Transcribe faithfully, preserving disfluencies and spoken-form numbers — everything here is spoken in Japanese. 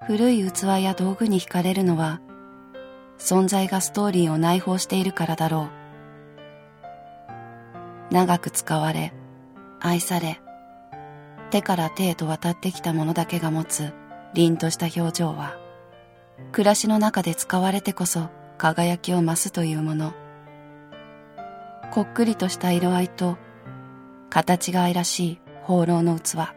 古い器や道具に惹かれるのは、存在がストーリーを内包しているからだろう。長く使われ、愛され、手から手へと渡ってきたものだけが持つ凛とした表情は、暮らしの中で使われてこそ輝きを増すというもの。こっくりとした色合いと、形が愛らしい放浪の器。